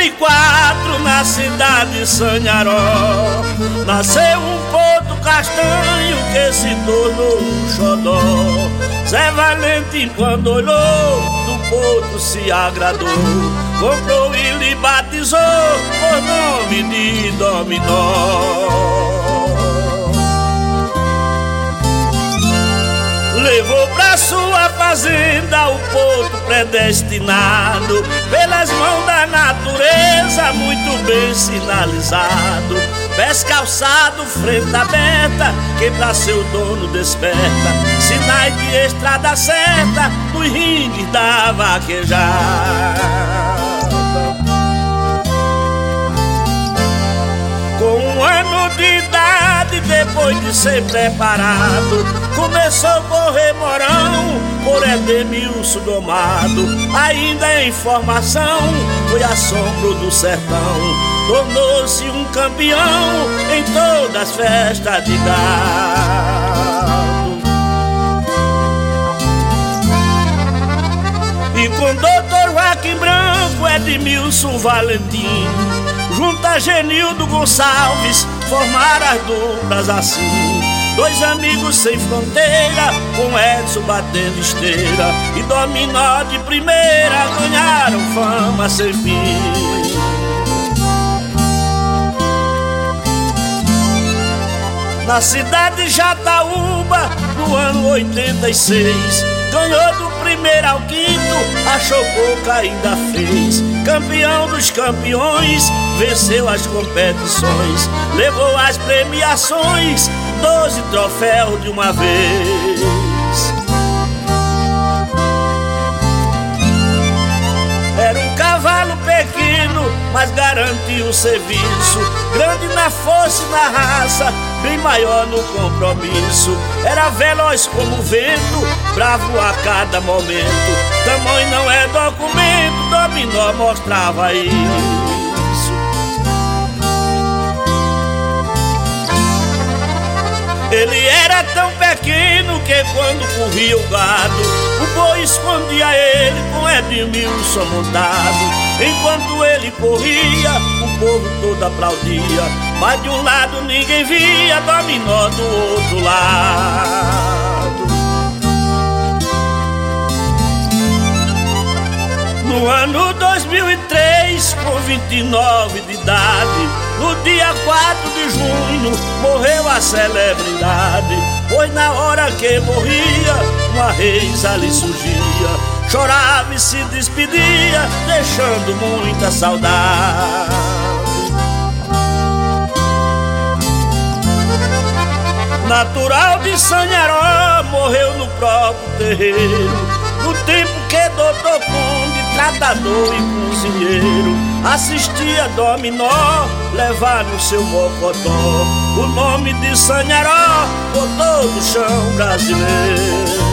84, na cidade de Sanharó, nasceu um Porto Castanho que se tornou um xodó. Zé Valentim, quando olhou, do Porto se agradou, comprou e lhe batizou por nome de Dominó. Levou pra sua fazenda o porto predestinado, pelas mãos da natureza muito bem sinalizado. Pés calçado, frente aberta, quem pra seu dono desperta, sinais de estrada certa, nos ringues da vaquejada. Com 1 ano de idade, depois de ser preparado, começou a correr morão por Edemilson domado. Ainda em formação, foi assombro do sertão, tornou-se um campeão em todas as festas de gado. E com Doutor Joaquim Branco, Edemilson Valentim, junto a Genildo Gonçalves, formaram as duplas assim. Dois amigos sem fronteira, com Edson batendo esteira e Dominó de primeira, ganharam fama sem fim. Na cidade de Jataúba, no ano 86, ganhou do primeiro ao quinto, achou pouco ainda fez. Campeão dos campeões, venceu as competições, levou as premiações, 12 troféus de uma vez. Era um cavalo pequeno, mas garantiu o serviço, grande na força e na raça, bem maior no compromisso. Era veloz como o vento, bravo a cada momento, tamanho não é documento, Dominó mostrava isso. Ele era tão pequeno que quando corria o gado, o boi escondia ele com Edemilson montado. Enquanto ele corria, o povo todo aplaudia, mas de um lado ninguém via Dominó do outro lado. No ano 2003, com 29 de idade, no dia 4 de junho, morreu a celebridade. Pois na hora que morria, uma reis ali surgia, chorava e se despedia, deixando muita saudade. Natural de Sanharó, morreu no próprio terreiro, no tempo que Doutor Conde, tratador e cozinheiro, assistia Dominó levar no seu mocotó o nome de Sanharó por todo o chão brasileiro.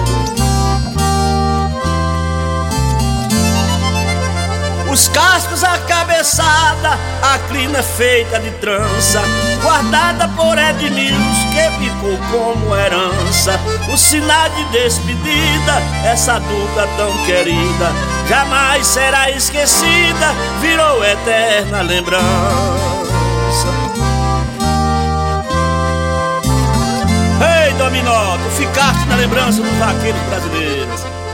Os cascos, a cabeçada, a crina feita de trança, guardada por Edemilson, que ficou como herança. O sinal de despedida, essa dupla tão querida, jamais será esquecida, virou eterna lembrança. Ei, Dominó, tu ficaste na lembrança dos vaqueiros brasileiros.